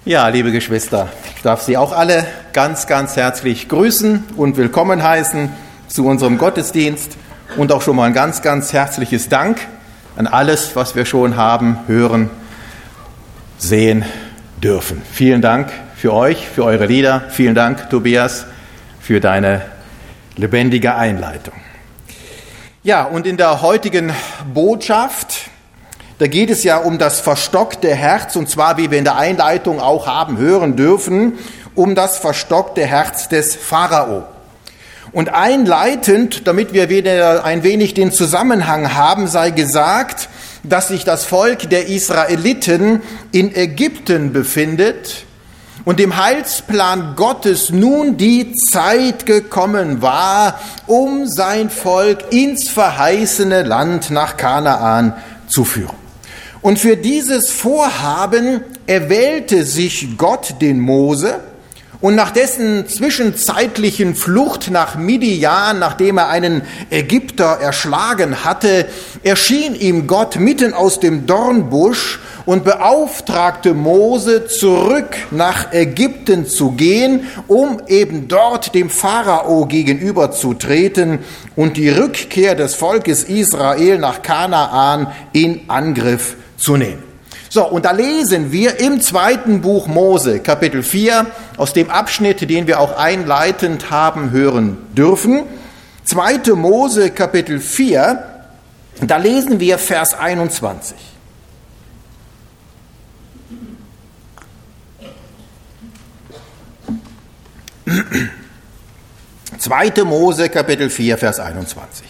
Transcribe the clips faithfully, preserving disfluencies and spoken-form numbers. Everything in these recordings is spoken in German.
Ja, liebe Geschwister, ich darf Sie auch alle ganz, ganz herzlich grüßen und willkommen heißen zu unserem Gottesdienst und auch schon mal ein ganz, ganz herzliches Dank an alles, was wir schon haben, hören, sehen dürfen. Vielen Dank für euch, für eure Lieder. Vielen Dank, Tobias, für deine lebendige Einleitung. Ja, und in der heutigen Botschaft, da geht es ja um das verstockte Herz, und zwar, wie wir in der Einleitung auch haben hören dürfen, um das verstockte Herz des Pharao. Und einleitend, damit wir wieder ein wenig den Zusammenhang haben, sei gesagt, dass sich das Volk der Israeliten in Ägypten befindet und im Heilsplan Gottes nun die Zeit gekommen war, um sein Volk ins verheißene Land nach Kanaan zu führen. Und für dieses Vorhaben erwählte sich Gott den Mose, und nach dessen zwischenzeitlichen Flucht nach Midian, nachdem er einen Ägypter erschlagen hatte, erschien ihm Gott mitten aus dem Dornbusch und beauftragte Mose, zurück nach Ägypten zu gehen, um eben dort dem Pharao gegenüberzutreten und die Rückkehr des Volkes Israel nach Kanaan in Angriff zu nehmen. So, und da lesen wir im zweiten Buch Mose, Kapitel vier, aus dem Abschnitt, den wir auch einleitend haben hören dürfen. zweite Mose, Kapitel vier, da lesen wir Vers einundzwanzig. zweite Mose, Kapitel vier, Vers einundzwanzig.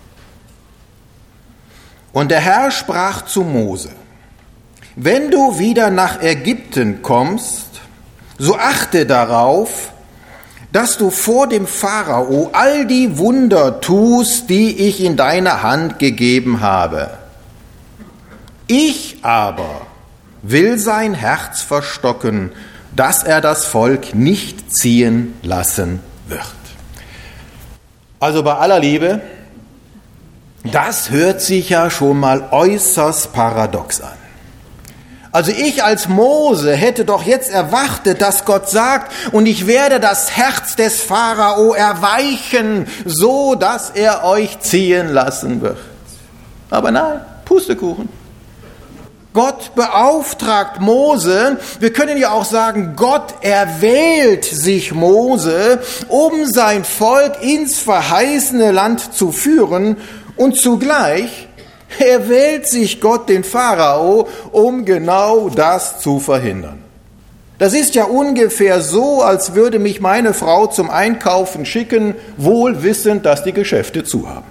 Und der Herr sprach zu Mose: Wenn du wieder nach Ägypten kommst, so achte darauf, dass du vor dem Pharao all die Wunder tust, die ich in deine Hand gegeben habe. Ich aber will sein Herz verstocken, dass er das Volk nicht ziehen lassen wird. Also bei aller Liebe, das hört sich ja schon mal äußerst paradox an. Also ich als Mose hätte doch jetzt erwartet, dass Gott sagt, und ich werde das Herz des Pharao erweichen, so dass er euch ziehen lassen wird. Aber nein, Pustekuchen. Gott beauftragt Mose, wir können ja auch sagen, Gott erwählt sich Mose, um sein Volk ins verheißene Land zu führen, und zugleich erwählt sich Gott den Pharao, um genau das zu verhindern. Das ist ja ungefähr so, als würde mich meine Frau zum Einkaufen schicken, wohl wissend, dass die Geschäfte zu haben.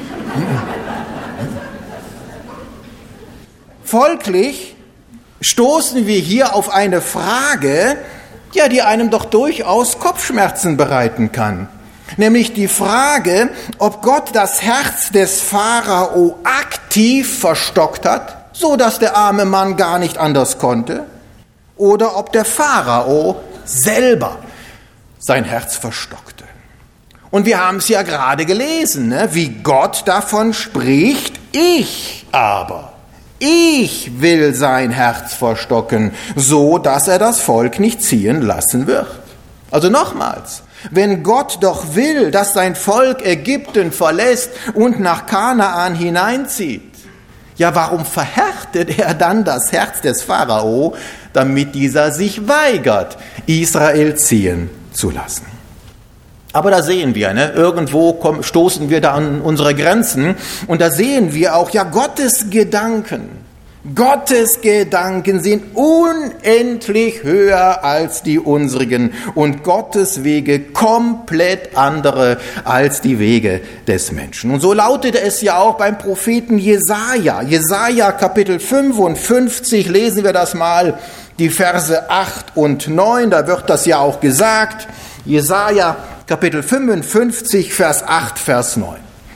Folglich stoßen wir hier auf eine Frage, ja, die einem doch durchaus Kopfschmerzen bereiten kann. Nämlich die Frage, ob Gott das Herz des Pharao aktiv verstockt hat, so dass der arme Mann gar nicht anders konnte, oder ob der Pharao selber sein Herz verstockte. Und wir haben es ja gerade gelesen, ne? Wie Gott davon spricht: Ich aber, ich will sein Herz verstocken, so dass er das Volk nicht ziehen lassen wird. Also nochmals, wenn Gott doch will, dass sein Volk Ägypten verlässt und nach Kanaan hineinzieht, ja, warum verhärtet er dann das Herz des Pharao, damit dieser sich weigert, Israel ziehen zu lassen? Aber da sehen wir, ne, irgendwo kommen, stoßen wir da an unsere Grenzen, und da sehen wir auch, ja, Gottes Gedanken. Gottes Gedanken sind unendlich höher als die unsrigen und Gottes Wege komplett andere als die Wege des Menschen. Und so lautete es ja auch beim Propheten Jesaja. Jesaja Kapitel fünfundfünfzig, lesen wir das mal, die Verse acht und neun, da wird das ja auch gesagt. Jesaja Kapitel fünfundfünfzig, Vers acht, Vers neun.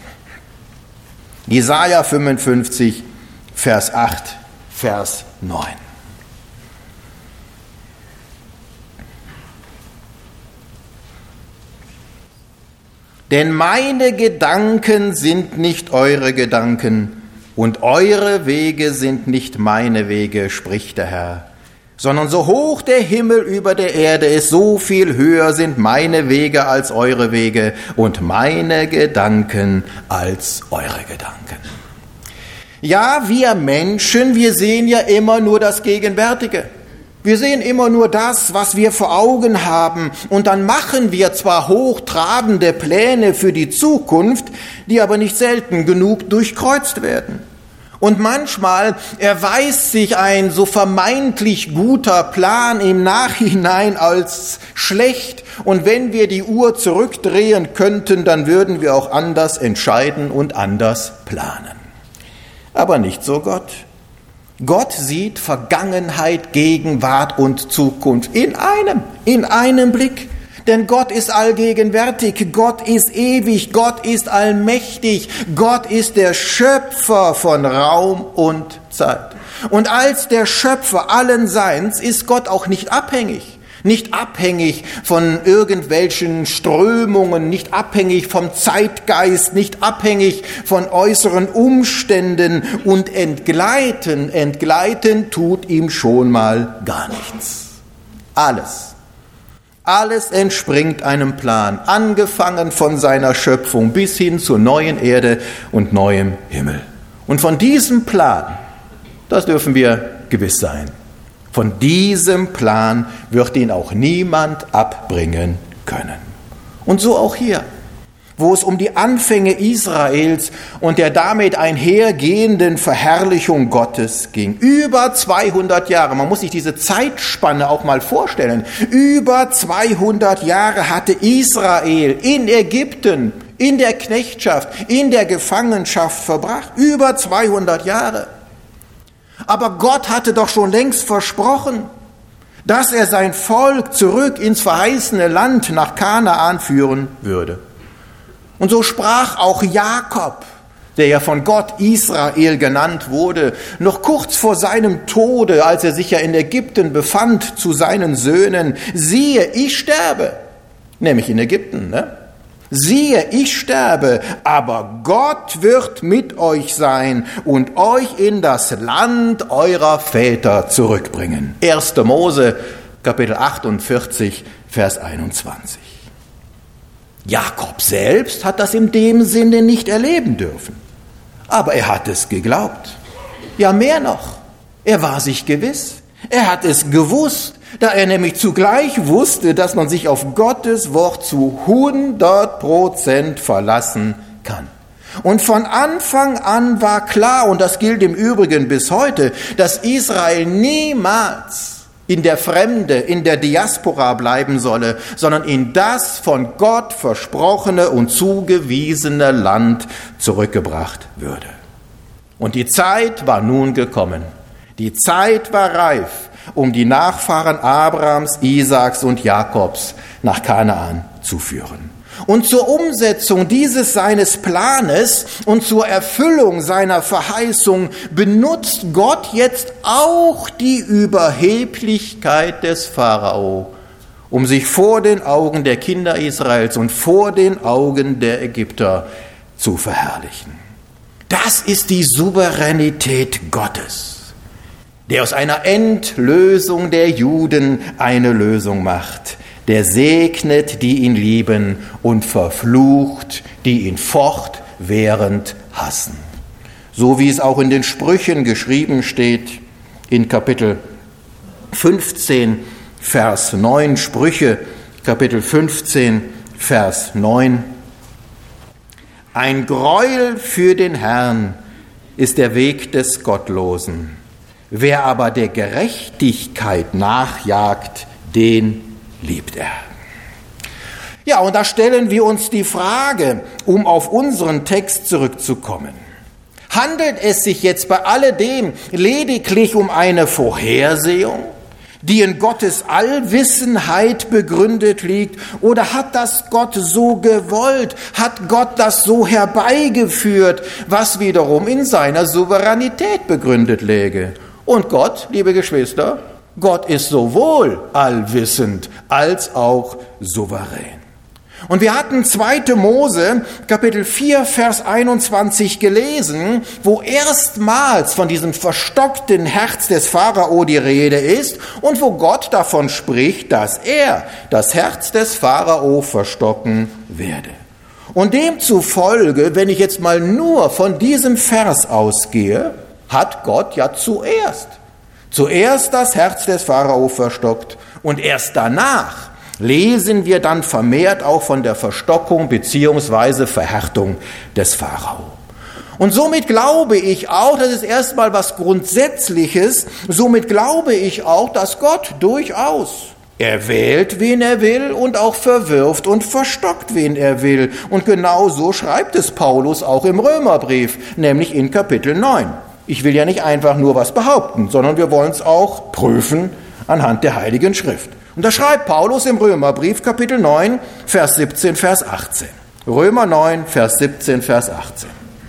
Jesaja fünfundfünfzig, Vers acht, Vers neun. Denn meine Gedanken sind nicht eure Gedanken und eure Wege sind nicht meine Wege, spricht der Herr. sondern so hoch der Himmel über der Erde ist, so viel höher sind meine Wege als eure Wege und meine Gedanken als eure Gedanken. Ja, wir Menschen, wir sehen ja immer nur das Gegenwärtige. Wir sehen immer nur das, was wir vor Augen haben, und dann machen wir zwar hochtrabende Pläne für die Zukunft, die aber nicht selten genug durchkreuzt werden. Und manchmal erweist sich ein so vermeintlich guter Plan im Nachhinein als schlecht, und wenn wir die Uhr zurückdrehen könnten, dann würden wir auch anders entscheiden und anders planen. Aber nicht so Gott. Gott sieht Vergangenheit, Gegenwart und Zukunft in einem, in einem Blick. Denn Gott ist allgegenwärtig, Gott ist ewig, Gott ist allmächtig, Gott ist der Schöpfer von Raum und Zeit. Und als der Schöpfer allen Seins ist Gott auch nicht abhängig. Nicht abhängig von irgendwelchen Strömungen, nicht abhängig vom Zeitgeist, nicht abhängig von äußeren Umständen, und entgleiten, entgleiten tut ihm schon mal gar nichts. Alles, alles entspringt einem Plan, angefangen von seiner Schöpfung bis hin zur neuen Erde und neuem Himmel. Und von diesem Plan, das dürfen wir gewiss sein, von diesem Plan wird ihn auch niemand abbringen können. Und so auch hier, wo es um die Anfänge Israels und der damit einhergehenden Verherrlichung Gottes ging. Über zweihundert Jahre, man muss sich diese Zeitspanne auch mal vorstellen, über zweihundert Jahre hatte Israel in Ägypten, in der Knechtschaft, in der Gefangenschaft verbracht. Über zweihundert Jahre. Aber Gott hatte doch schon längst versprochen, dass er sein Volk zurück ins verheißene Land nach Kanaan führen würde. Und so sprach auch Jakob, der ja von Gott Israel genannt wurde, noch kurz vor seinem Tode, als er sich ja in Ägypten befand, zu seinen Söhnen: Siehe, ich sterbe, nämlich in Ägypten, ne? Siehe, ich sterbe, aber Gott wird mit euch sein und euch in das Land eurer Väter zurückbringen. erster Mose, Kapitel achtundvierzig, Vers einundzwanzig. Jakob selbst hat das in dem Sinne nicht erleben dürfen, aber er hat es geglaubt. Ja, mehr noch, er war sich gewiss, er hat es gewusst, da er nämlich zugleich wusste, dass man sich auf Gottes Wort zu hundert Prozent verlassen kann. Und von Anfang an war klar, und das gilt im Übrigen bis heute, dass Israel niemals in der Fremde, in der Diaspora bleiben solle, sondern in das von Gott versprochene und zugewiesene Land zurückgebracht würde. Und die Zeit war nun gekommen. Die Zeit war reif, um die Nachfahren Abrahams, Isaaks und Jakobs nach Kanaan zu führen. Und zur Umsetzung dieses seines Planes und zur Erfüllung seiner Verheißung benutzt Gott jetzt auch die Überheblichkeit des Pharao, um sich vor den Augen der Kinder Israels und vor den Augen der Ägypter zu verherrlichen. Das ist die Souveränität Gottes, der aus einer Endlösung der Juden eine Lösung macht, der segnet, die ihn lieben, und verflucht, die ihn fortwährend hassen. So wie es auch in den Sprüchen geschrieben steht, in Kapitel fünfzehn, Vers neun, Sprüche, Kapitel fünfzehn, Vers neun. Ein Greuel für den Herrn ist der Weg des Gottlosen. Wer aber der Gerechtigkeit nachjagt, den liebt er. Ja, und da stellen wir uns die Frage, um auf unseren Text zurückzukommen. Handelt es sich jetzt bei alledem lediglich um eine Vorhersehung, die in Gottes Allwissenheit begründet liegt, oder hat das Gott so gewollt, hat Gott das so herbeigeführt, was wiederum in seiner Souveränität begründet läge? Und Gott, liebe Geschwister, Gott ist sowohl allwissend als auch souverän. Und wir hatten zweite Mose, Kapitel vier, Vers einundzwanzig gelesen, wo erstmals von diesem verstockten Herz des Pharao die Rede ist und wo Gott davon spricht, dass er das Herz des Pharao verstocken werde. Und demzufolge, wenn ich jetzt mal nur von diesem Vers ausgehe, hat Gott ja zuerst, zuerst das Herz des Pharao verstockt und erst danach lesen wir dann vermehrt auch von der Verstockung bzw. Verhärtung des Pharao. Und somit glaube ich auch, das ist erstmal was Grundsätzliches, somit glaube ich auch, dass Gott durchaus erwählt, wen er will und auch verwirft und verstockt, wen er will. Und genau so schreibt es Paulus auch im Römerbrief, nämlich in Kapitel neun. Ich will ja nicht einfach nur was behaupten, sondern wir wollen es auch prüfen anhand der Heiligen Schrift. Und da schreibt Paulus im Römerbrief, Kapitel neun, Vers siebzehn, Vers achtzehn. Römer neun, Vers siebzehn, Vers achtzehn.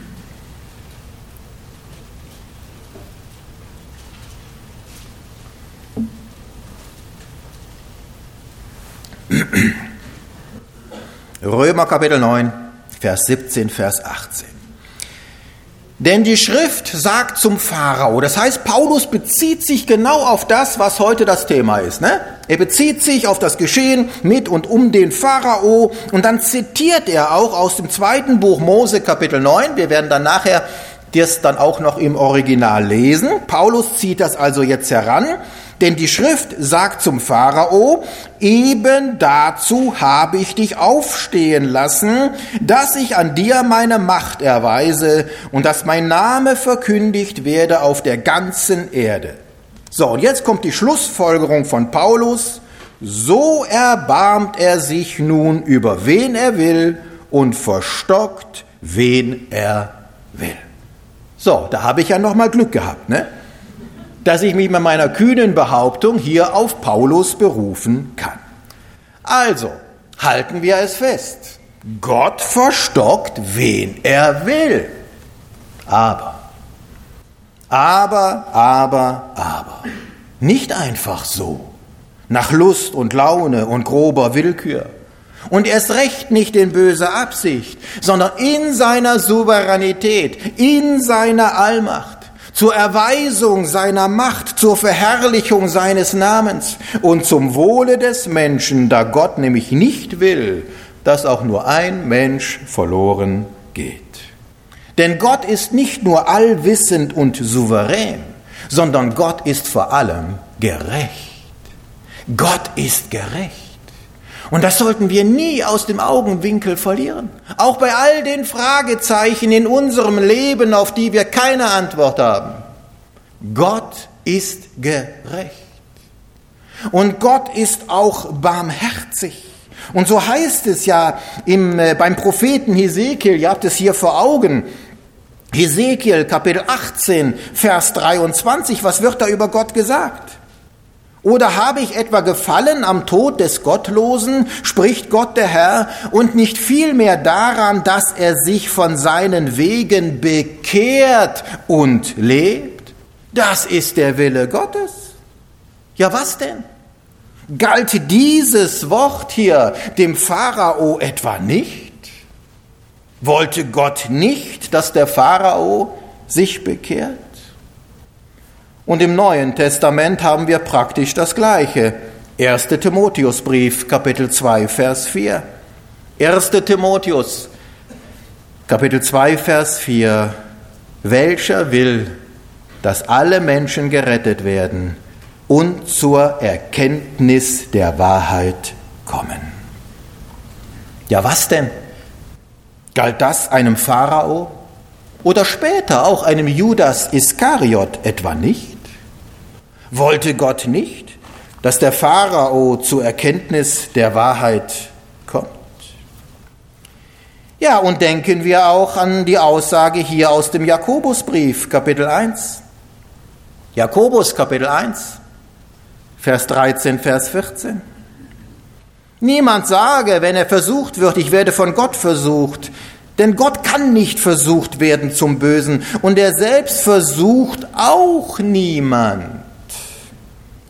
Römer Kapitel neun, Vers siebzehn, Vers achtzehn. Denn die Schrift sagt zum Pharao, das heißt, Paulus bezieht sich genau auf das, was heute das Thema ist. Ne? Er bezieht sich auf das Geschehen mit und um den Pharao und dann zitiert er auch aus dem zweiten Buch Mose Kapitel neun. Wir werden dann nachher das dann auch noch im Original lesen. Paulus zieht das also jetzt heran. Denn die Schrift sagt zum Pharao, eben dazu habe ich dich aufstehen lassen, dass ich an dir meine Macht erweise und dass mein Name verkündigt werde auf der ganzen Erde. So, und jetzt kommt die Schlussfolgerung von Paulus. So erbarmt er sich nun über wen er will und verstockt, wen er will. So, da habe ich ja noch mal Glück gehabt, ne? Dass ich mich mit meiner kühnen Behauptung hier auf Paulus berufen kann. Also, halten wir es fest. Gott verstockt, wen er will. Aber, aber, aber, aber, nicht einfach so, nach Lust und Laune und grober Willkür. Und erst recht nicht in böser Absicht, sondern in seiner Souveränität, in seiner Allmacht. Zur Erweisung seiner Macht, zur Verherrlichung seines Namens und zum Wohle des Menschen, da Gott nämlich nicht will, dass auch nur ein Mensch verloren geht. Denn Gott ist nicht nur allwissend und souverän, sondern Gott ist vor allem gerecht. Gott ist gerecht. Und das sollten wir nie aus dem Augenwinkel verlieren. Auch bei all den Fragezeichen in unserem Leben, auf die wir keine Antwort haben. Gott ist gerecht. Und Gott ist auch barmherzig. Und so heißt es ja im, äh, beim Propheten Hesekiel, ihr habt es hier vor Augen, Hesekiel Kapitel achtzehn, Vers dreiundzwanzig, was wird da über Gott gesagt? Oder habe ich etwa gefallen am Tod des Gottlosen, spricht Gott der Herr, und nicht vielmehr daran, dass er sich von seinen Wegen bekehrt und lebt? Das ist der Wille Gottes. Ja, was denn? Galt dieses Wort hier dem Pharao etwa nicht? Wollte Gott nicht, dass der Pharao sich bekehrt? Und im Neuen Testament haben wir praktisch das Gleiche. erster Timotheusbrief, Kapitel zwei, Vers vier. erster Timotheus, Kapitel zwei, Vers vier. Welcher will, dass alle Menschen gerettet werden und zur Erkenntnis der Wahrheit kommen? Ja, was denn? Galt das einem Pharao oder später auch einem Judas Iskariot etwa nicht? Wollte Gott nicht, dass der Pharao zur Erkenntnis der Wahrheit kommt? Ja, und denken wir auch an die Aussage hier aus dem Jakobusbrief, Kapitel eins. Jakobus, Kapitel eins, Vers dreizehn, Vers vierzehn. Niemand sage, wenn er versucht wird, ich werde von Gott versucht, denn Gott kann nicht versucht werden zum Bösen und er selbst versucht auch niemand.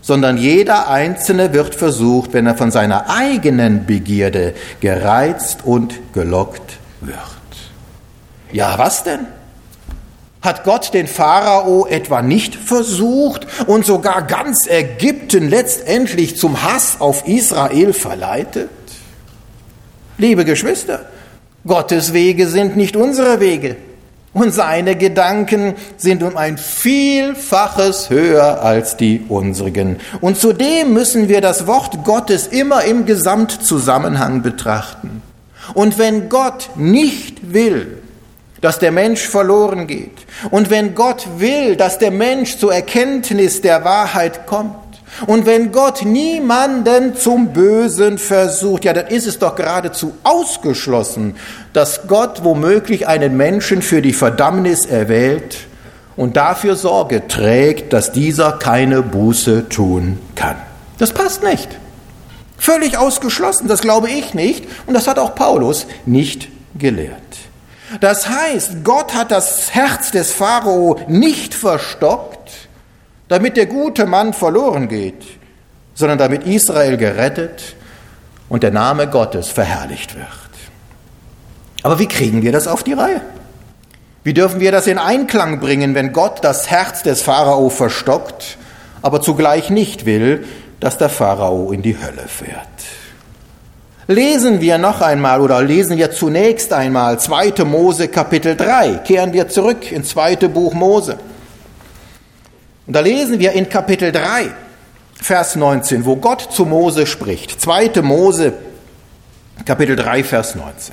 sondern jeder Einzelne wird versucht, wenn er von seiner eigenen Begierde gereizt und gelockt wird. Ja, was denn? Hat Gott den Pharao etwa nicht versucht und sogar ganz Ägypten letztendlich zum Hass auf Israel verleitet? Liebe Geschwister, Gottes Wege sind nicht unsere Wege und seine Gedanken sind um ein Vielfaches höher als die unsrigen. Und zudem müssen wir das Wort Gottes immer im Gesamtzusammenhang betrachten. Und wenn Gott nicht will, dass der Mensch verloren geht, und wenn Gott will, dass der Mensch zur Erkenntnis der Wahrheit kommt, und wenn Gott niemanden zum Bösen versucht, ja, dann ist es doch geradezu ausgeschlossen, dass Gott womöglich einen Menschen für die Verdammnis erwählt und dafür Sorge trägt, dass dieser keine Buße tun kann. Das passt nicht. Völlig ausgeschlossen, das glaube ich nicht und das hat auch Paulus nicht gelehrt. Das heißt, Gott hat das Herz des Pharao nicht verstockt, damit der gute Mann verloren geht, sondern damit Israel gerettet und der Name Gottes verherrlicht wird. Aber wie kriegen wir das auf die Reihe? Wie dürfen wir das in Einklang bringen, wenn Gott das Herz des Pharao verstockt, aber zugleich nicht will, dass der Pharao in die Hölle fährt? Lesen wir noch einmal oder lesen wir zunächst einmal zweite Mose Kapitel drei. Kehren wir zurück ins zweite Buch Mose. Und da lesen wir in Kapitel drei, Vers neunzehn, wo Gott zu Mose spricht. zweite Mose Kapitel drei, Vers neunzehn.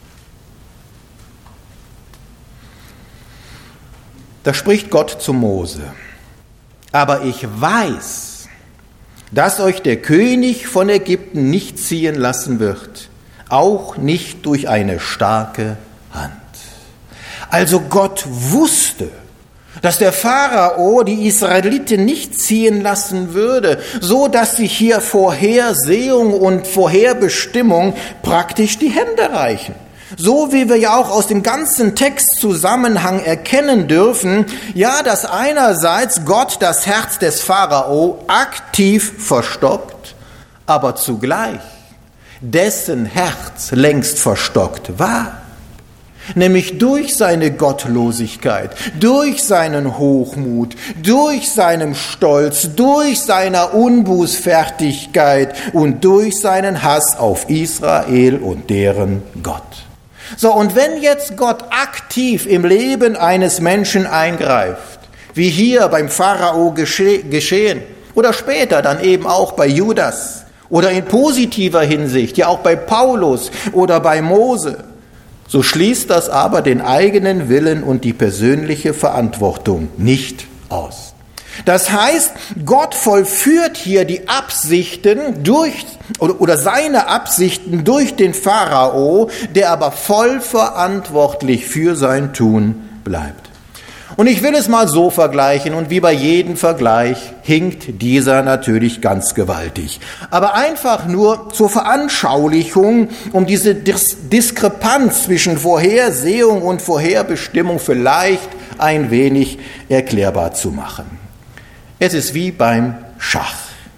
Da spricht Gott zu Mose. Aber ich weiß, dass euch der König von Ägypten nicht ziehen lassen wird, auch nicht durch eine starke Hand. Also Gott wusste, dass der Pharao die Israeliten nicht ziehen lassen würde, so dass sich hier Vorhersehung und Vorherbestimmung praktisch die Hände reichen. So wie wir ja auch aus dem ganzen Textzusammenhang erkennen dürfen, ja, dass einerseits Gott das Herz des Pharao aktiv verstockt, aber zugleich dessen Herz längst verstockt war. Nämlich durch seine Gottlosigkeit, durch seinen Hochmut, durch seinen Stolz, durch seine Unbußfertigkeit und durch seinen Hass auf Israel und deren Gott. So, und wenn jetzt Gott aktiv im Leben eines Menschen eingreift, wie hier beim Pharao gesche- geschehen oder später dann eben auch bei Judas oder in positiver Hinsicht, ja auch bei Paulus oder bei Mose, so schließt das aber den eigenen Willen und die persönliche Verantwortung nicht aus. Das heißt, Gott vollführt hier die Absichten durch oder, oder seine Absichten durch den Pharao, der aber voll verantwortlich für sein Tun bleibt. Und ich will es mal so vergleichen und wie bei jedem Vergleich hinkt dieser natürlich ganz gewaltig. Aber einfach nur zur Veranschaulichung, um diese Dis- Diskrepanz zwischen Vorhersehung und Vorherbestimmung vielleicht ein wenig erklärbar zu machen. Es ist wie beim Schach.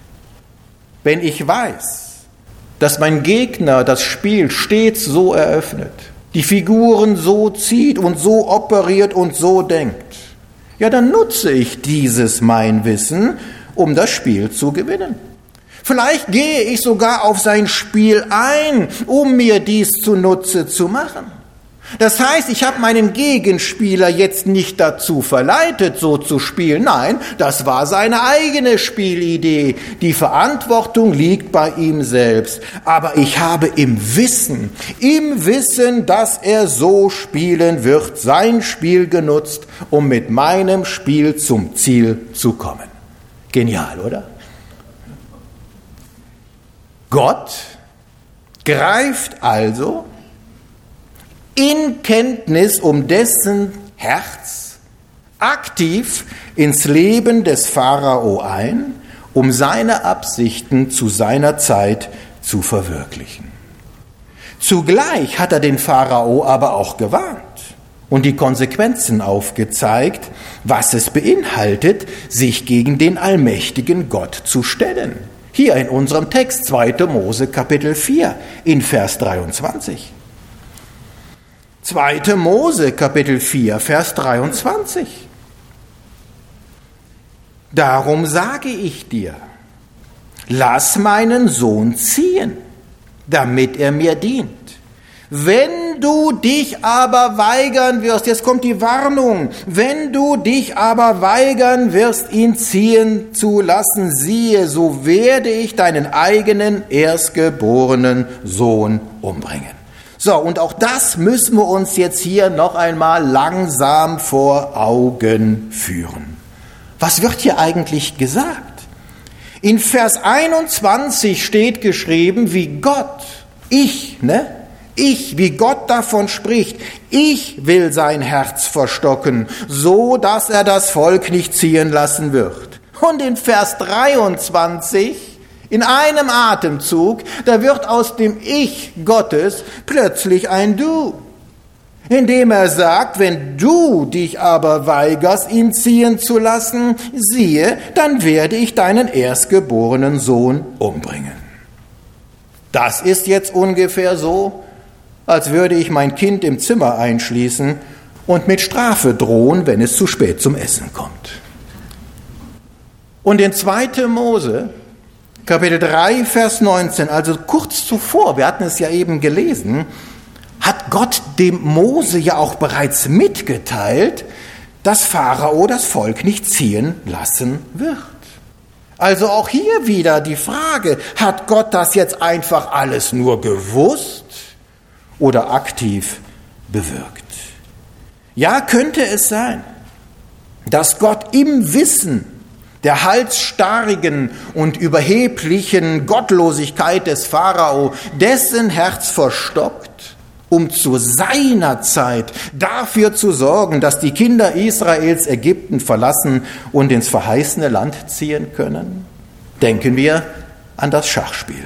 Wenn ich weiß, dass mein Gegner das Spiel stets so eröffnet, die Figuren so zieht und so operiert und so denkt, ja, dann nutze ich dieses mein Wissen, um das Spiel zu gewinnen. Vielleicht gehe ich sogar auf sein Spiel ein, um mir dies zunutze zu machen. Das heißt, ich habe meinen Gegenspieler jetzt nicht dazu verleitet, so zu spielen. Nein, das war seine eigene Spielidee. Die Verantwortung liegt bei ihm selbst. Aber ich habe im Wissen, im Wissen, dass er so spielen wird, sein Spiel genutzt, um mit meinem Spiel zum Ziel zu kommen. Genial, oder? Gott greift also in Kenntnis um dessen Herz aktiv ins Leben des Pharao ein, um seine Absichten zu seiner Zeit zu verwirklichen. Zugleich hat er den Pharao aber auch gewarnt und die Konsequenzen aufgezeigt, was es beinhaltet, sich gegen den allmächtigen Gott zu stellen. Hier in unserem Text, zweiter Mose Kapitel vier, in Vers dreiundzwanzig. zweiter Mose Kapitel vier, Vers dreiundzwanzig. Darum sage ich dir, lass meinen Sohn ziehen, damit er mir dient. Wenn du dich aber weigern wirst, jetzt kommt die Warnung, wenn du dich aber weigern wirst, ihn ziehen zu lassen, siehe, so werde ich deinen eigenen erstgeborenen Sohn umbringen. So, und auch das müssen wir uns jetzt hier noch einmal langsam vor Augen führen. Was wird hier eigentlich gesagt? In Vers einundzwanzig steht geschrieben, wie Gott, ich, ne? Ich, wie Gott davon spricht, ich will sein Herz verstocken, so dass er das Volk nicht ziehen lassen wird. Und in Vers dreiundzwanzig, in einem Atemzug, da wird aus dem Ich Gottes plötzlich ein Du. Indem er sagt, wenn du dich aber weigerst, ihn ziehen zu lassen, siehe, dann werde ich deinen erstgeborenen Sohn umbringen. Das ist jetzt ungefähr so, als würde ich mein Kind im Zimmer einschließen und mit Strafe drohen, wenn es zu spät zum Essen kommt. Und in zweiter Mose, Kapitel drei, Vers neunzehn, also kurz zuvor, wir hatten es ja eben gelesen, hat Gott dem Mose ja auch bereits mitgeteilt, dass Pharao das Volk nicht ziehen lassen wird. Also auch hier wieder die Frage, hat Gott das jetzt einfach alles nur gewusst oder aktiv bewirkt? Ja, könnte es sein, dass Gott im Wissen der halsstarrigen und überheblichen Gottlosigkeit des Pharao dessen Herz verstockt, um zu seiner Zeit dafür zu sorgen, dass die Kinder Israels Ägypten verlassen und ins verheißene Land ziehen können? Denken wir an das Schachspiel.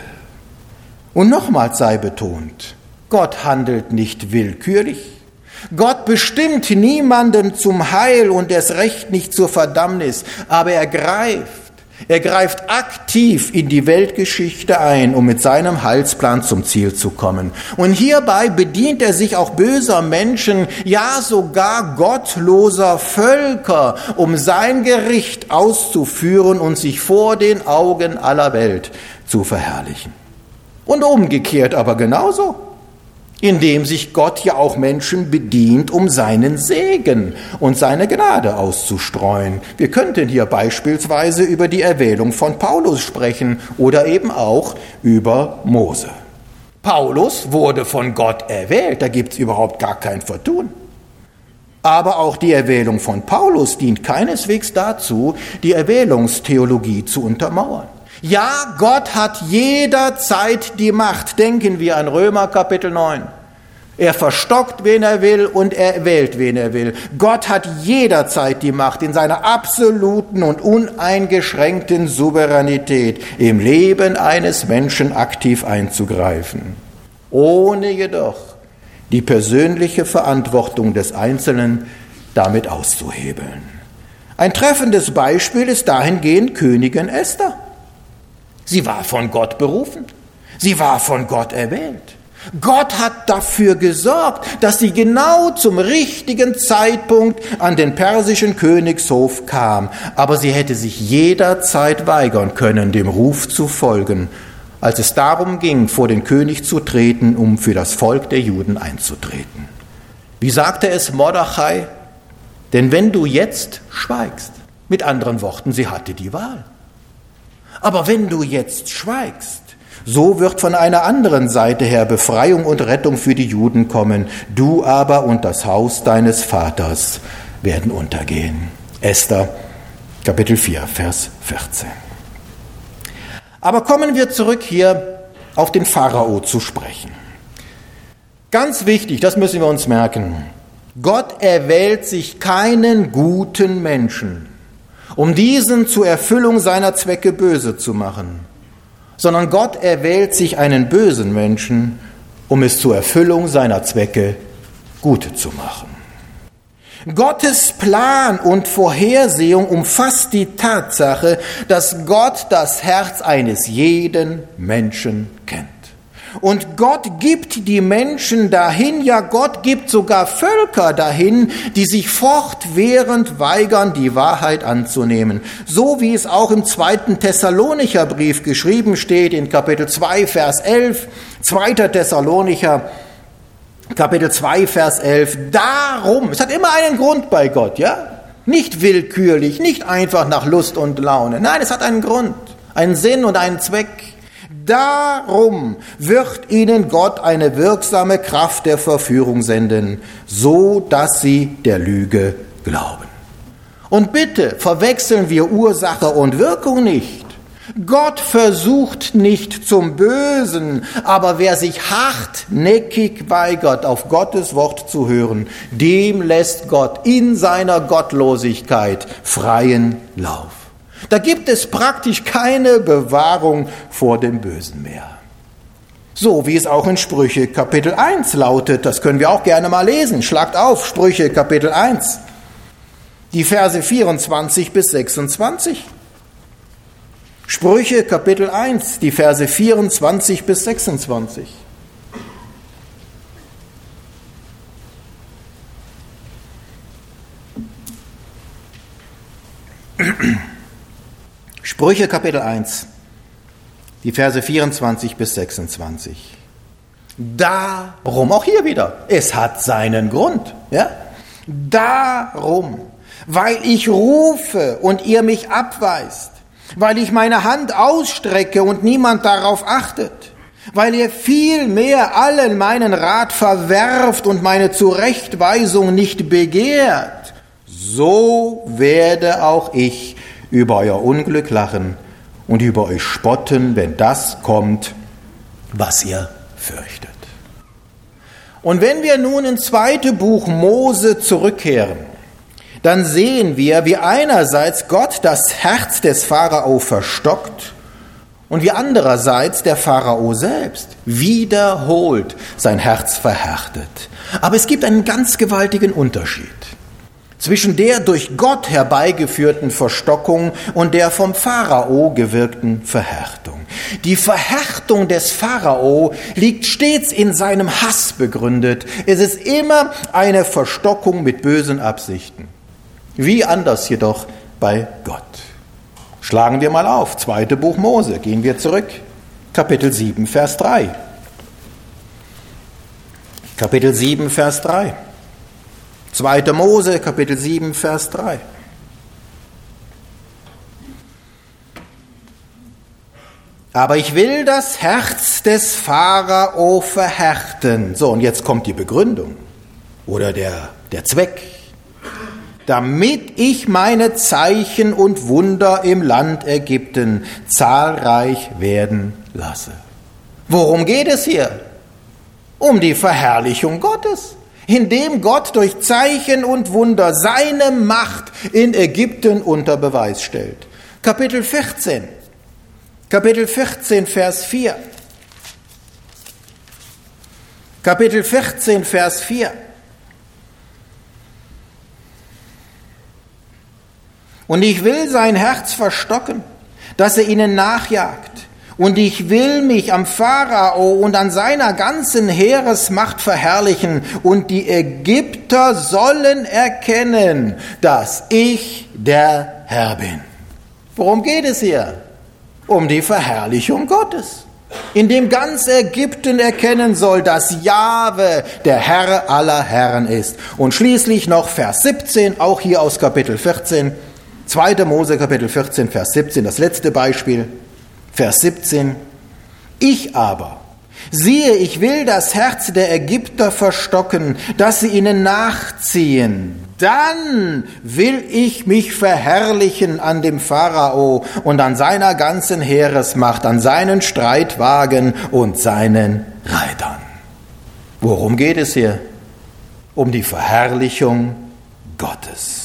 Und nochmals sei betont, Gott handelt nicht willkürlich. Gott bestimmt niemanden zum Heil und erst recht nicht zur Verdammnis, aber er greift. Er greift aktiv in die Weltgeschichte ein, um mit seinem Heilsplan zum Ziel zu kommen. Und hierbei bedient er sich auch böser Menschen, ja sogar gottloser Völker, um sein Gericht auszuführen und sich vor den Augen aller Welt zu verherrlichen. Und umgekehrt aber genauso, indem sich Gott ja auch Menschen bedient, um seinen Segen und seine Gnade auszustreuen. Wir könnten hier beispielsweise über die Erwählung von Paulus sprechen oder eben auch über Mose. Paulus wurde von Gott erwählt, da gibt es überhaupt gar kein Vertun. Aber auch die Erwählung von Paulus dient keineswegs dazu, die Erwählungstheologie zu untermauern. Ja, Gott hat jederzeit die Macht. Denken wir an Römer Kapitel neun. Er verstockt, wen er will, und er wählt, wen er will. Gott hat jederzeit die Macht, in seiner absoluten und uneingeschränkten Souveränität im Leben eines Menschen aktiv einzugreifen, ohne jedoch die persönliche Verantwortung des Einzelnen damit auszuhebeln. Ein treffendes Beispiel ist dahingehend Königin Esther. Sie war von Gott berufen. Sie war von Gott erwählt. Gott hat dafür gesorgt, dass sie genau zum richtigen Zeitpunkt an den persischen Königshof kam. Aber sie hätte sich jederzeit weigern können, dem Ruf zu folgen, als es darum ging, vor den König zu treten, um für das Volk der Juden einzutreten. Wie sagte es Mordechai? Denn wenn du jetzt schweigst, mit anderen Worten, sie hatte die Wahl. Aber wenn du jetzt schweigst, so wird von einer anderen Seite her Befreiung und Rettung für die Juden kommen. Du aber und das Haus deines Vaters werden untergehen. Esther, Kapitel vier, Vers vierzehn. Aber kommen wir zurück hier auf den Pharao zu sprechen. Ganz wichtig, das müssen wir uns merken. Gott erwählt sich keinen guten Menschen, um diesen zur Erfüllung seiner Zwecke böse zu machen, sondern Gott erwählt sich einen bösen Menschen, um es zur Erfüllung seiner Zwecke gut zu machen. Gottes Plan und Vorhersehung umfasst die Tatsache, dass Gott das Herz eines jeden Menschen kennt. Und Gott gibt die Menschen dahin, ja Gott gibt sogar Völker dahin, die sich fortwährend weigern, die Wahrheit anzunehmen. So wie es auch im zweiten Thessalonicher Brief geschrieben steht, in Kapitel zwei, Vers elf, zweiter Thessalonicher, Kapitel zwei, Vers elf. Darum, es hat immer einen Grund bei Gott, ja? Nicht willkürlich, nicht einfach nach Lust und Laune. Nein, es hat einen Grund, einen Sinn und einen Zweck. Darum wird ihnen Gott eine wirksame Kraft der Verführung senden, so dass sie der Lüge glauben. Und bitte verwechseln wir Ursache und Wirkung nicht. Gott versucht nicht zum Bösen, aber wer sich hartnäckig weigert, auf Gottes Wort zu hören, dem lässt Gott in seiner Gottlosigkeit freien Lauf. Da gibt es praktisch keine Bewahrung vor dem Bösen mehr. So wie es auch in Sprüche Kapitel eins lautet, das können wir auch gerne mal lesen. Schlagt auf, Sprüche Kapitel eins, die Verse vierundzwanzig bis sechsundzwanzig. Sprüche Kapitel eins, die Verse vierundzwanzig bis sechsundzwanzig. Sprüche Kapitel eins, die Verse vierundzwanzig bis sechsundzwanzig. Darum, auch hier wieder, es hat seinen Grund, ja? Darum, weil ich rufe und ihr mich abweist, weil ich meine Hand ausstrecke und niemand darauf achtet, weil ihr vielmehr allen meinen Rat verwerft und meine Zurechtweisung nicht begehrt, so werde auch ich über euer Unglück lachen und über euch spotten, wenn das kommt, was ihr fürchtet. Und wenn wir nun ins zweite Buch Mose zurückkehren, dann sehen wir, wie einerseits Gott das Herz des Pharao verstockt und wie andererseits der Pharao selbst wiederholt sein Herz verhärtet. Aber es gibt einen ganz gewaltigen Unterschied zwischen der durch Gott herbeigeführten Verstockung und der vom Pharao gewirkten Verhärtung. Die Verhärtung des Pharao liegt stets in seinem Hass begründet. Es ist immer eine Verstockung mit bösen Absichten. Wie anders jedoch bei Gott. Schlagen wir mal auf, zweite Buch Mose, gehen wir zurück, Kapitel sieben, Vers drei. Kapitel sieben, Vers drei. zweite Mose, Kapitel sieben, Vers drei. Aber ich will das Herz des Pharao verhärten. So, und jetzt kommt die Begründung oder der, der Zweck. Damit ich meine Zeichen und Wunder im Land Ägypten zahlreich werden lasse. Worum geht es hier? Um die Verherrlichung Gottes, indem Gott durch Zeichen und Wunder seine Macht in Ägypten unter Beweis stellt. Kapitel vierzehn, Kapitel vierzehn, Vers vier. Kapitel vierzehn, Vers vier. Und ich will sein Herz verstocken, dass er ihnen nachjagt. Und ich will mich am Pharao und an seiner ganzen Heeresmacht verherrlichen. Und die Ägypter sollen erkennen, dass ich der Herr bin. Worum geht es hier? Um die Verherrlichung Gottes, indem ganz Ägypten erkennen soll, dass Jahwe der Herr aller Herren ist. Und schließlich noch Vers siebzehn, auch hier aus Kapitel vierzehn, zweite Mose Kapitel vierzehn, Vers siebzehn, das letzte Beispiel, Vers siebzehn. Ich aber, siehe, ich will das Herz der Ägypter verstocken, dass sie ihnen nachziehen. Dann will ich mich verherrlichen an dem Pharao und an seiner ganzen Heeresmacht, an seinen Streitwagen und seinen Reitern. Worum geht es hier? Um die Verherrlichung Gottes.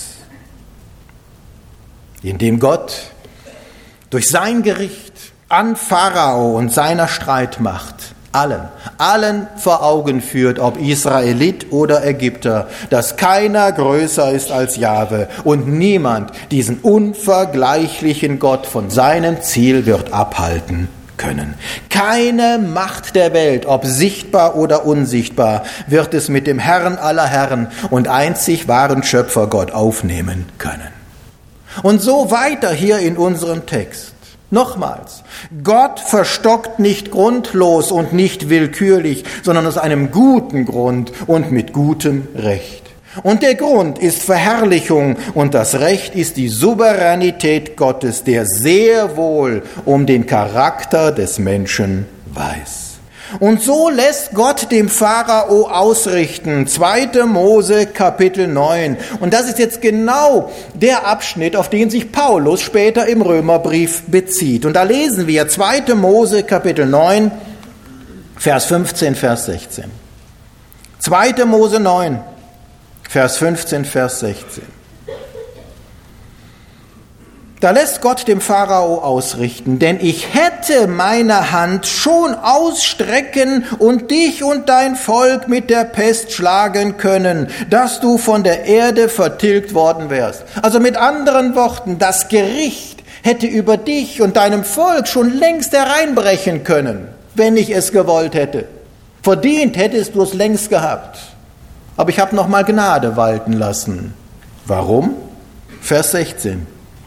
Indem Gott durch sein Gericht an Pharao und seiner Streitmacht allen, allen vor Augen führt, ob Israelit oder Ägypter, dass keiner größer ist als Jahwe und niemand diesen unvergleichlichen Gott von seinem Ziel wird abhalten können. Keine Macht der Welt, ob sichtbar oder unsichtbar, wird es mit dem Herrn aller Herren und einzig wahren Schöpfer Gott aufnehmen können. Und so weiter hier in unserem Text. Nochmals, Gott verstockt nicht grundlos und nicht willkürlich, sondern aus einem guten Grund und mit gutem Recht. Und der Grund ist Verherrlichung und das Recht ist die Souveränität Gottes, der sehr wohl um den Charakter des Menschen weiß. Und so lässt Gott dem Pharao ausrichten. zweiter Mose Kapitel neun. Und das ist jetzt genau der Abschnitt, auf den sich Paulus später im Römerbrief bezieht. Und da lesen wir zweiter Mose Kapitel neun, Vers fünfzehn, Vers sechzehn. zweiter Mose neun, Vers fünfzehn, Vers sechzehn. Da lässt Gott dem Pharao ausrichten, denn ich hätte meine Hand schon ausstrecken und dich und dein Volk mit der Pest schlagen können, dass du von der Erde vertilgt worden wärst. Also mit anderen Worten, das Gericht hätte über dich und deinem Volk schon längst hereinbrechen können, wenn ich es gewollt hätte. Verdient hättest du es längst gehabt. Aber ich habe noch mal Gnade walten lassen. Warum? Vers sechzehn.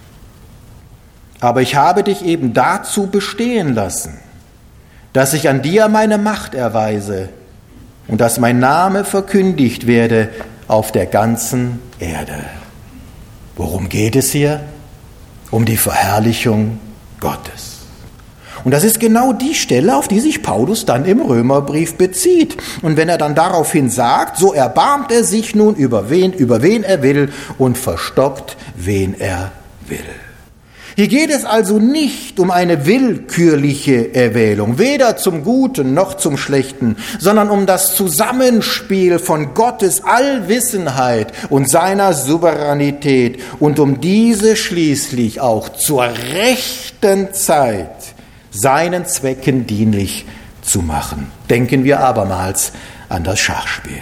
Aber ich habe dich eben dazu bestehen lassen, dass ich an dir meine Macht erweise und dass mein Name verkündigt werde auf der ganzen Erde. Worum geht es hier? Um die Verherrlichung Gottes. Und das ist genau die Stelle, auf die sich Paulus dann im Römerbrief bezieht. Und wenn er dann daraufhin sagt, so erbarmt er sich nun über wen, über wen er will und verstockt, wen er will. Hier geht es also nicht um eine willkürliche Erwählung, weder zum Guten noch zum Schlechten, sondern um das Zusammenspiel von Gottes Allwissenheit und seiner Souveränität und um diese schließlich auch zur rechten Zeit seinen Zwecken dienlich zu machen. Denken wir abermals an das Schachspiel.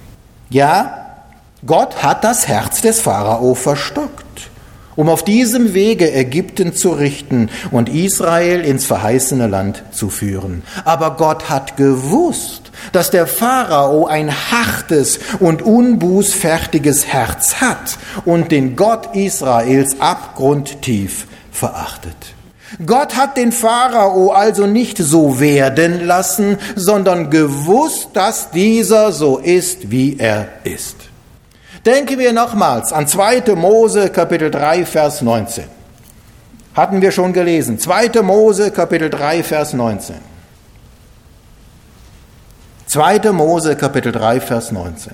Ja, Gott hat das Herz des Pharao verstockt, um auf diesem Wege Ägypten zu richten und Israel ins verheißene Land zu führen. Aber Gott hat gewusst, dass der Pharao ein hartes und unbußfertiges Herz hat und den Gott Israels abgrundtief verachtet. Gott hat den Pharao also nicht so werden lassen, sondern gewusst, dass dieser so ist, wie er ist. Denken wir nochmals an zweiter Mose Kapitel drei, Vers neunzehn. Hatten wir schon gelesen. zweiter Mose Kapitel drei, Vers neunzehn. zweiter Mose Kapitel drei, Vers neunzehn.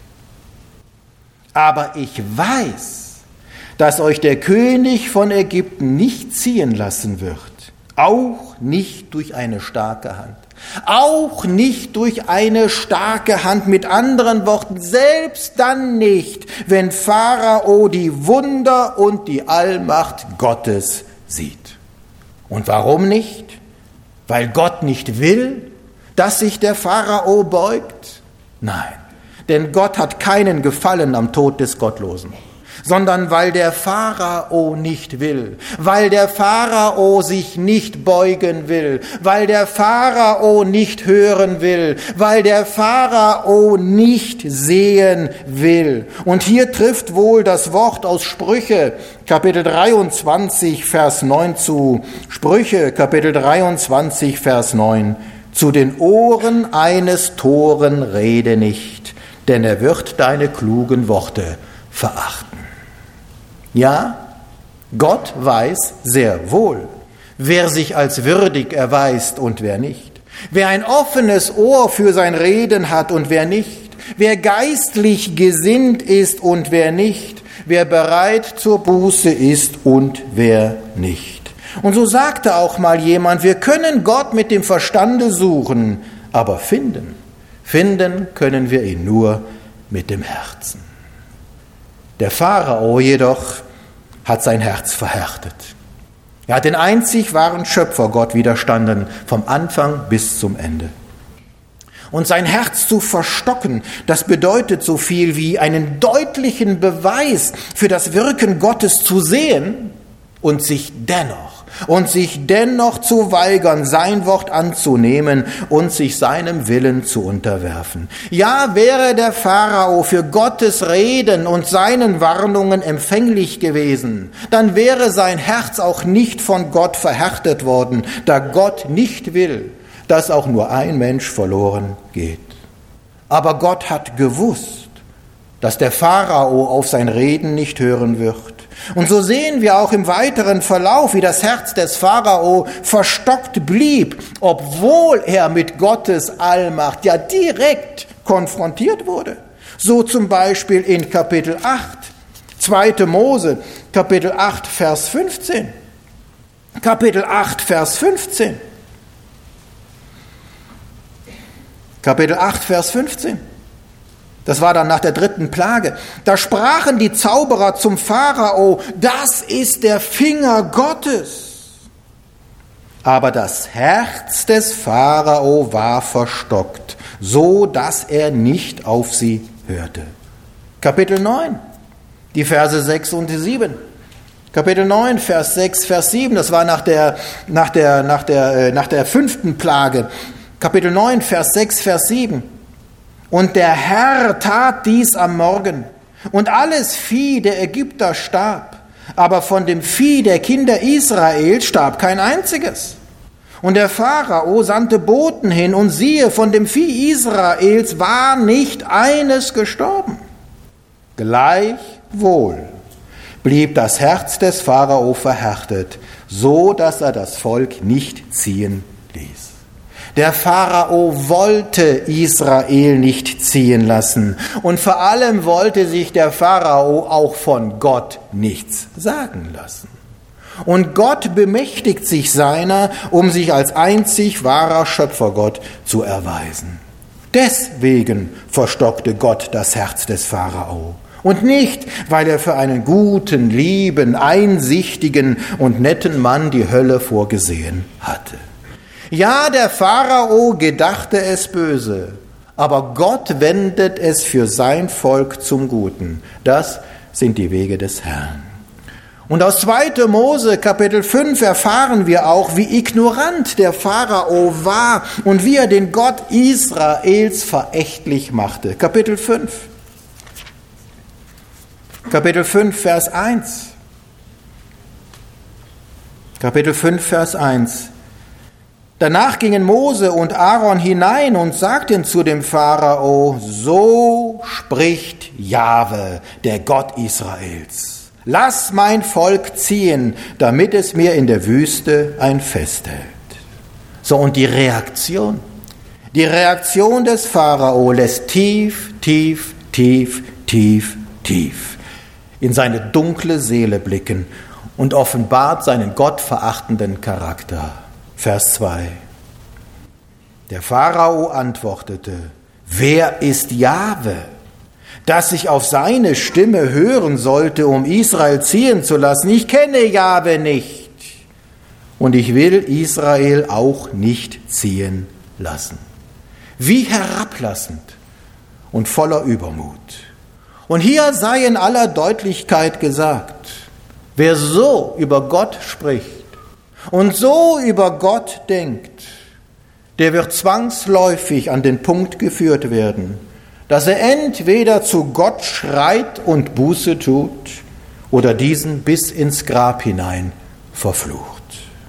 Aber ich weiß, dass euch der König von Ägypten nicht ziehen lassen wird, auch nicht durch eine starke Hand. Auch nicht durch eine starke Hand, mit anderen Worten, selbst dann nicht, wenn Pharao die Wunder und die Allmacht Gottes sieht. Und warum nicht? Weil Gott nicht will, dass sich der Pharao beugt? Nein, denn Gott hat keinen Gefallen am Tod des Gottlosen, sondern weil der Pharao nicht will, weil der Pharao sich nicht beugen will, weil der Pharao nicht hören will, weil der Pharao nicht sehen will. Und hier trifft wohl das Wort aus Sprüche, Kapitel dreiundzwanzig, Vers neun zu. Sprüche, Kapitel dreiundzwanzig, Vers neun. Zu den Ohren eines Toren rede nicht, denn er wird deine klugen Worte verachten. Ja, Gott weiß sehr wohl, wer sich als würdig erweist und wer nicht, wer ein offenes Ohr für sein Reden hat und wer nicht, wer geistlich gesinnt ist und wer nicht, wer bereit zur Buße ist und wer nicht. Und so sagte auch mal jemand, wir können Gott mit dem Verstande suchen, aber finden, finden können wir ihn nur mit dem Herzen. Der Pharao jedoch hat sein Herz verhärtet. Er hat den einzig wahren Schöpfer Gott widerstanden, vom Anfang bis zum Ende. Und sein Herz zu verstocken, das bedeutet so viel wie einen deutlichen Beweis für das Wirken Gottes zu sehen und sich dennoch, und sich dennoch zu weigern, sein Wort anzunehmen und sich seinem Willen zu unterwerfen. Ja, wäre der Pharao für Gottes Reden und seinen Warnungen empfänglich gewesen, dann wäre sein Herz auch nicht von Gott verhärtet worden, da Gott nicht will, dass auch nur ein Mensch verloren geht. Aber Gott hat gewusst, dass der Pharao auf sein Reden nicht hören wird. Und so sehen wir auch im weiteren Verlauf, wie das Herz des Pharao verstockt blieb, obwohl er mit Gottes Allmacht ja direkt konfrontiert wurde. So zum Beispiel in Kapitel acht, zweite Mose, Kapitel acht, Vers fünfzehn. Kapitel acht, Vers fünfzehn. Kapitel acht, Vers fünfzehn. Das war dann nach der dritten Plage. Da sprachen die Zauberer zum Pharao, das ist der Finger Gottes. Aber das Herz des Pharao war verstockt, so dass er nicht auf sie hörte. Kapitel neun, die Verse sechs und sieben. Kapitel neun, Vers sechs, Vers sieben, das war nach der, nach der, nach der, nach der fünften Plage. Kapitel neun, Vers sechs, Vers sieben. Und der Herr tat dies am Morgen, und alles Vieh der Ägypter starb, aber von dem Vieh der Kinder Israels starb kein einziges. Und der Pharao sandte Boten hin, und siehe, von dem Vieh Israels war nicht eines gestorben. Gleichwohl blieb das Herz des Pharao verhärtet, so dass er das Volk nicht ziehen ließ. Der Pharao wollte Israel nicht ziehen lassen, und vor allem wollte sich der Pharao auch von Gott nichts sagen lassen. Und Gott bemächtigt sich seiner, um sich als einzig wahrer Schöpfergott zu erweisen. Deswegen verstockte Gott das Herz des Pharao. Und nicht, weil er für einen guten, lieben, einsichtigen und netten Mann die Hölle vorgesehen hatte. Ja, der Pharao gedachte es böse, aber Gott wendet es für sein Volk zum Guten. Das sind die Wege des Herrn. Und aus zweite Mose Kapitel fünf erfahren wir auch, wie ignorant der Pharao war und wie er den Gott Israels verächtlich machte. Kapitel fünf. Kapitel fünf, Vers eins. Kapitel fünf, Vers eins. Danach gingen Mose und Aaron hinein und sagten zu dem Pharao, so spricht Jahwe, der Gott Israels. Lass mein Volk ziehen, damit es mir in der Wüste ein Fest hält. So, und die Reaktion? Die Reaktion des Pharao lässt tief, tief, tief, tief, tief in seine dunkle Seele blicken und offenbart seinen gottverachtenden Charakter. Vers zwei. Der Pharao antwortete, wer ist Jahwe, dass ich auf seine Stimme hören sollte, um Israel ziehen zu lassen? Ich kenne Jahwe nicht und ich will Israel auch nicht ziehen lassen. Wie herablassend und voller Übermut. Und hier sei in aller Deutlichkeit gesagt, wer so über Gott spricht, und so über Gott denkt, der wird zwangsläufig an den Punkt geführt werden, dass er entweder zu Gott schreit und Buße tut oder diesen bis ins Grab hinein verflucht.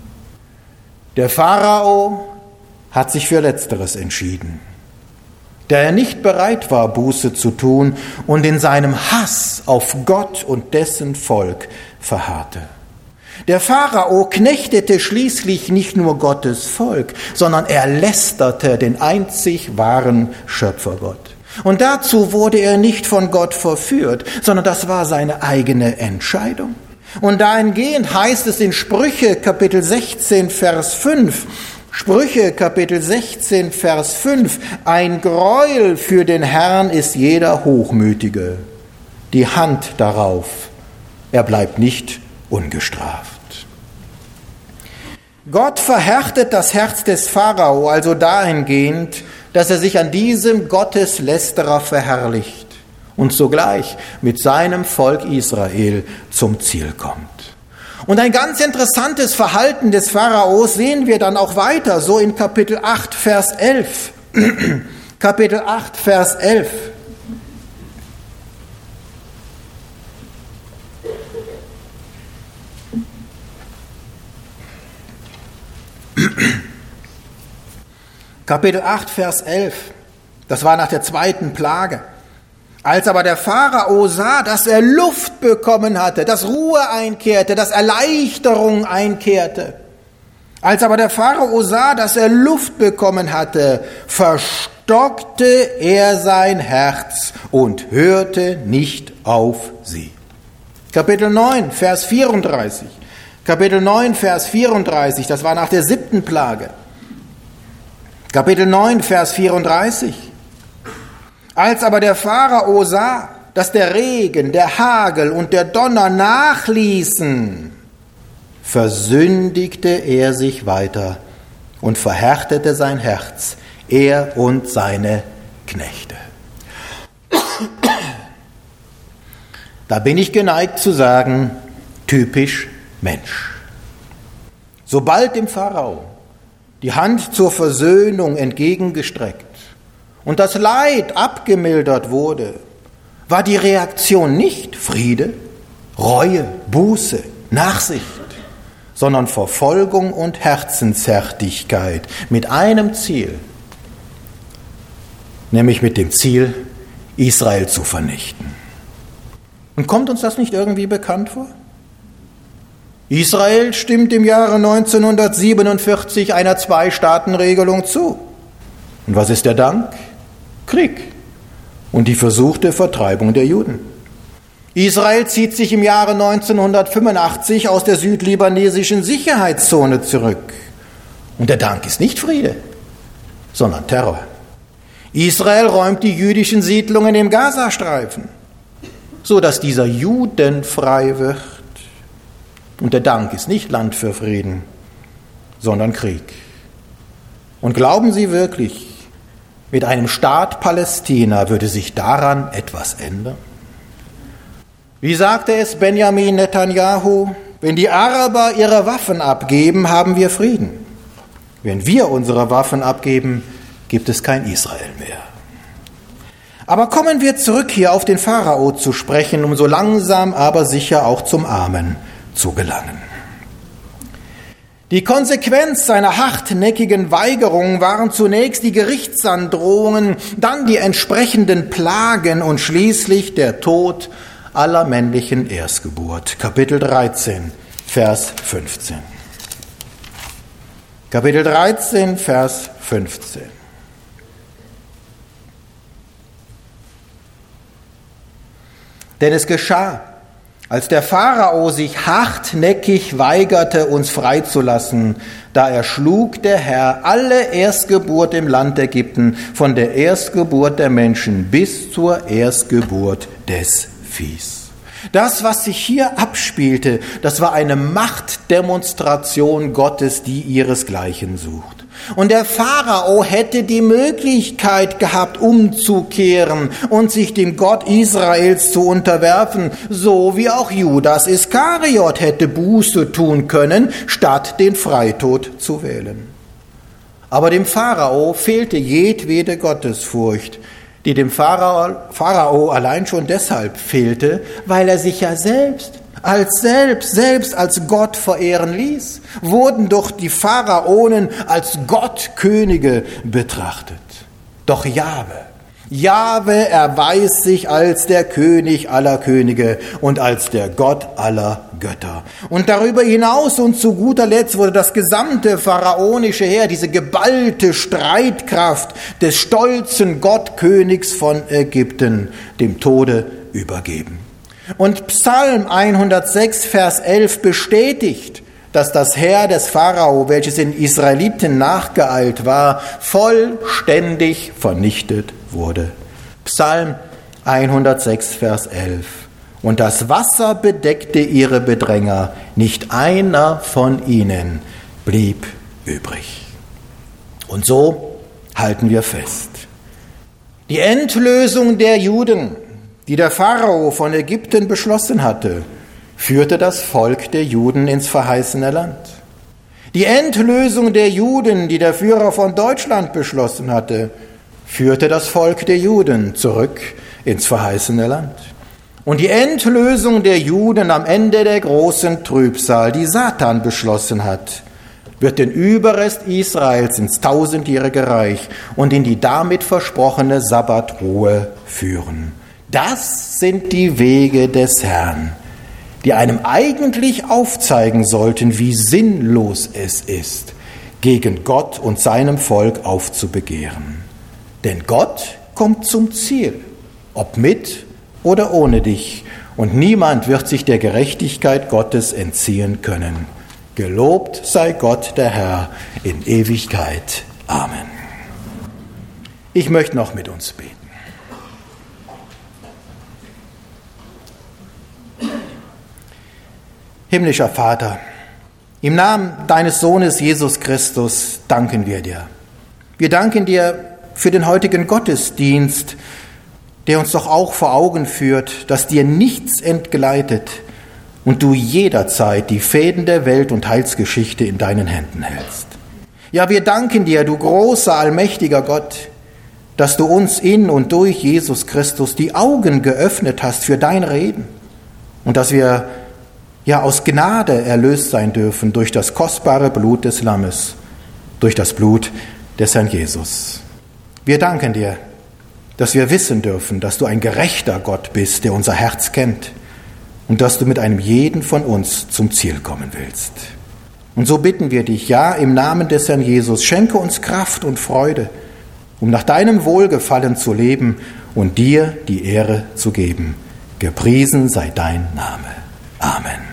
Der Pharao hat sich für Letzteres entschieden, da er nicht bereit war, Buße zu tun und in seinem Hass auf Gott und dessen Volk verharrte. Der Pharao knechtete schließlich nicht nur Gottes Volk, sondern er lästerte den einzig wahren Schöpfergott. Und dazu wurde er nicht von Gott verführt, sondern das war seine eigene Entscheidung. Und dahingehend heißt es in Sprüche Kapitel sechzehn, Vers fünf, Sprüche Kapitel sechzehn, Vers fünf, ein Gräuel für den Herrn ist jeder Hochmütige, die Hand darauf, er bleibt nicht ungestraft. Gott verhärtet das Herz des Pharao also dahingehend, dass er sich an diesem Gotteslästerer verherrlicht und sogleich mit seinem Volk Israel zum Ziel kommt. Und ein ganz interessantes Verhalten des Pharaos sehen wir dann auch weiter, so in Kapitel acht, Vers elf. Kapitel acht, Vers elf. Kapitel acht, Vers elf. Das war nach der zweiten Plage. Als aber der Pharao sah, dass er Luft bekommen hatte, dass Ruhe einkehrte, dass Erleichterung einkehrte. Als aber der Pharao sah, dass er Luft bekommen hatte, verstockte er sein Herz und hörte nicht auf sie. Kapitel neun, Vers vierunddreißig. Kapitel neun, Vers vierunddreißig, das war nach der siebten Plage. Kapitel neun, Vers vierunddreißig. Als aber der Pharao sah, dass der Regen, der Hagel und der Donner nachließen, versündigte er sich weiter und verhärtete sein Herz, er und seine Knechte. Da bin ich geneigt zu sagen, typisch Mensch. Sobald dem Pharao die Hand zur Versöhnung entgegengestreckt und das Leid abgemildert wurde, war die Reaktion nicht Friede, Reue, Buße, Nachsicht, sondern Verfolgung und Herzenshärtigkeit mit einem Ziel, nämlich mit dem Ziel, Israel zu vernichten. Und kommt uns das nicht irgendwie bekannt vor? Israel stimmt im Jahre neunzehnhundertsiebenundvierzig einer Zwei-Staaten-Regelung zu. Und was ist der Dank? Krieg und die versuchte Vertreibung der Juden. Israel zieht sich im Jahre neunzehnhundertfünfundachtzig aus der südlibanesischen Sicherheitszone zurück. Und der Dank ist nicht Friede, sondern Terror. Israel räumt die jüdischen Siedlungen im Gazastreifen, so dass dieser judenfrei wird. Und der Dank ist nicht Land für Frieden, sondern Krieg. Und glauben Sie wirklich, mit einem Staat Palästina würde sich daran etwas ändern? Wie sagte es Benjamin Netanyahu? Wenn die Araber ihre Waffen abgeben, haben wir Frieden. Wenn wir unsere Waffen abgeben, gibt es kein Israel mehr. Aber kommen wir zurück hier auf den Pharao zu sprechen, um so langsam aber sicher auch zum Amen zu gelangen. Die Konsequenz seiner hartnäckigen Weigerung waren zunächst die Gerichtsandrohungen, dann die entsprechenden Plagen und schließlich der Tod aller männlichen Erstgeburt. Kapitel dreizehn, Vers fünfzehn. Kapitel dreizehn, Vers fünfzehn. Denn es geschah, als der Pharao sich hartnäckig weigerte, uns freizulassen, da erschlug der Herr alle Erstgeburt im Land Ägypten, von der Erstgeburt der Menschen bis zur Erstgeburt des Viehs. Das, was sich hier abspielte, das war eine Machtdemonstration Gottes, die ihresgleichen sucht. Und der Pharao hätte die Möglichkeit gehabt, umzukehren und sich dem Gott Israels zu unterwerfen, so wie auch Judas Iskariot hätte Buße tun können, statt den Freitod zu wählen. Aber dem Pharao fehlte jedwede Gottesfurcht, die dem Pharao, Pharao allein schon deshalb fehlte, weil er sich ja selbst als selbst, selbst als Gott verehren ließ, wurden doch die Pharaonen als Gottkönige betrachtet. Doch Jahwe, Jahwe erweist sich als der König aller Könige und als der Gott aller Götter. Und darüber hinaus und zu guter Letzt wurde das gesamte pharaonische Heer, diese geballte Streitkraft des stolzen Gottkönigs von Ägypten, dem Tode übergeben. Und Psalm hundertsechs, Vers elf bestätigt, dass das Heer des Pharao, welches den Israeliten nachgeeilt war, vollständig vernichtet wurde. Psalm hundertsechs, Vers elf. Und das Wasser bedeckte ihre Bedränger, nicht einer von ihnen blieb übrig. Und so halten wir fest. Die Endlösung der Juden, die der Pharao von Ägypten beschlossen hatte, führte das Volk der Juden ins verheißene Land. Die Endlösung der Juden, die der Führer von Deutschland beschlossen hatte, führte das Volk der Juden zurück ins verheißene Land. Und die Endlösung der Juden am Ende der großen Trübsal, die Satan beschlossen hat, wird den Überrest Israels ins tausendjährige Reich und in die damit versprochene Sabbatruhe führen. Das sind die Wege des Herrn, die einem eigentlich aufzeigen sollten, wie sinnlos es ist, gegen Gott und seinem Volk aufzubegehren. Denn Gott kommt zum Ziel, ob mit oder ohne dich, und niemand wird sich der Gerechtigkeit Gottes entziehen können. Gelobt sei Gott der Herr in Ewigkeit. Amen. Ich möchte noch mit uns beten. Himmlischer Vater, im Namen deines Sohnes Jesus Christus danken wir dir. Wir danken dir für den heutigen Gottesdienst, der uns doch auch vor Augen führt, dass dir nichts entgleitet und du jederzeit die Fäden der Welt- und Heilsgeschichte in deinen Händen hältst. Ja, wir danken dir, du großer, allmächtiger Gott, dass du uns in und durch Jesus Christus die Augen geöffnet hast für dein Reden und dass wir ja aus Gnade erlöst sein dürfen durch das kostbare Blut des Lammes, durch das Blut des Herrn Jesus. Wir danken dir, dass wir wissen dürfen, dass du ein gerechter Gott bist, der unser Herz kennt und dass du mit einem jeden von uns zum Ziel kommen willst. Und so bitten wir dich, ja, im Namen des Herrn Jesus, schenke uns Kraft und Freude, um nach deinem Wohlgefallen zu leben und dir die Ehre zu geben. Gepriesen sei dein Name. Amen.